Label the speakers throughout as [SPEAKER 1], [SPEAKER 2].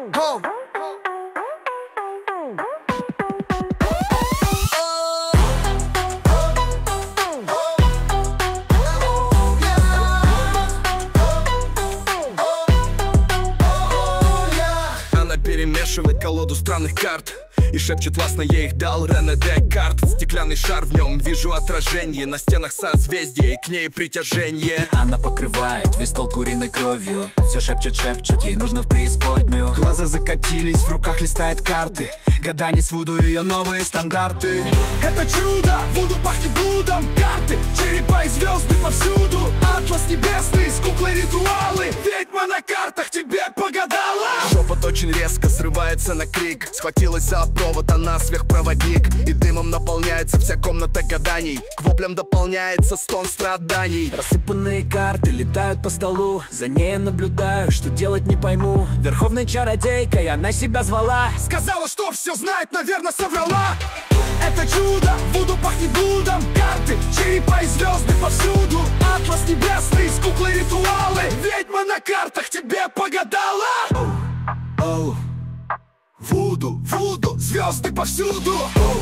[SPEAKER 1] Она перемешивает колоду странных карт и шепчет властно, я их дал, Рене Декарт. Стеклянный шар, в нем вижу отражение, на стенах созвездия и к ней притяжение.
[SPEAKER 2] Она покрывает весь стол куриной кровью, все шепчет, ей нужно в преисподнюю. Глаза закатились, в руках листает карты, гадание с Вуду, ее новые стандарты.
[SPEAKER 1] Это чудо, Вуду пахнет блудом. Карты, черепа и звезды повсюду. Атлас небесный, с куклой ритуалы. Ведьма на картах тебе погадала. Шепот очень резко срывается на крик. Схватилась за провод, она сверхпроводник. И дымом наполняется вся комната гаданий. К воплям дополняется стон страданий.
[SPEAKER 2] Рассыпанные карты летают по столу, за ней я наблюдаю, что делать не пойму. Верховной чародейкой она себя звала.
[SPEAKER 1] Сказала, что все знает, наверное, соврала. Это чудо, Вуду пахнет блудом. Карты, черепа и звезды повсюду. Атлас небесный, с куклой ритуалы. Ведьма на картах тебе погадала. Оу, Вуду, звезды повсюду.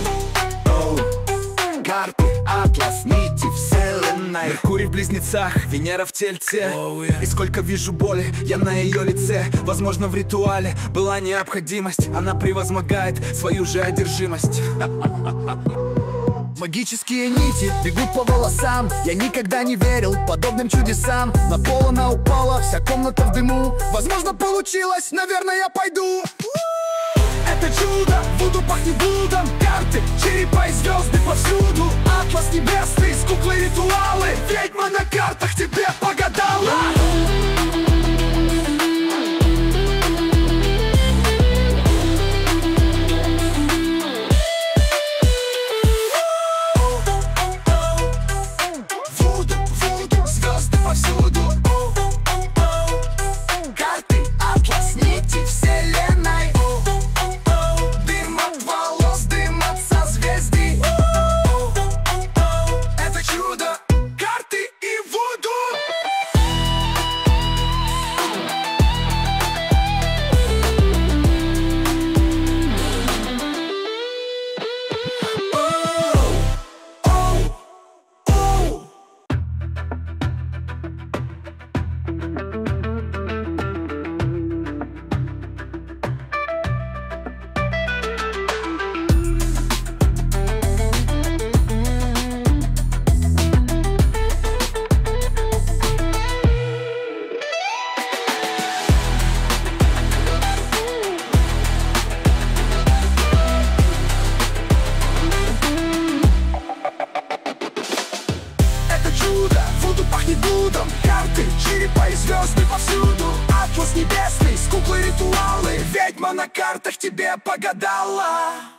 [SPEAKER 1] Карты, атлас, нити вселенной. Меркурий в близнецах, Венера в тельце. И сколько вижу боли я на ее лице. Возможно, в ритуале была необходимость. Она превозмогает свою же одержимость. Магические нити бегут по волосам. Я никогда не верил подобным чудесам. На пол она упала, вся комната в дыму. Возможно, получилось, наверное, я пойду. Это чудо, Вуду пахнет блудом. Карты, черепа и звезды повсюду. Атлас небесный, с куклой ритуалы. Ведьма на картах тебе погадала. Вуду, звезды повсюду. Карты, атлас, нити вселенной. Дым от волос, дым от созвездий. Это чудо, карты и Вуду. Вуду пахнет блудом. Карты, черепа и звезды повсюду. Атлас небесный, с куклой ритуалы. Ведьма на картах тебе погадала.